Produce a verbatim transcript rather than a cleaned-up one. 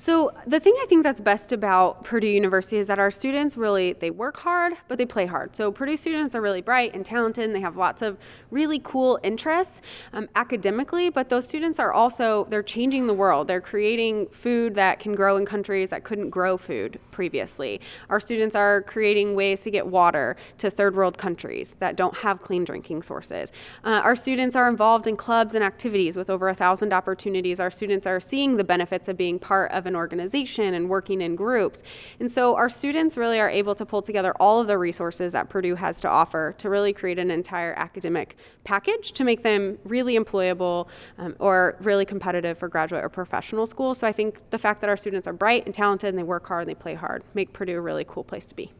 So the thing I think that's best about Purdue University is that our students really, they work hard, but they play hard. So Purdue students are really bright and talented, and they have lots of really cool interests um, academically, but those students are also, they're changing the world. They're creating food that can grow in countries that couldn't grow food previously. Our students are creating ways to get water to third world countries that don't have clean drinking sources. Uh, our students are involved in clubs and activities with over a thousand opportunities. Our students are seeing the benefits of being part of an organization and working in groups. And so our students really are able to pull together all of the resources that Purdue has to offer to really create an entire academic package to make them really employable um, or really competitive for graduate or professional school. So I think the fact that our students are bright and talented and they work hard and they play hard make Purdue a really cool place to be.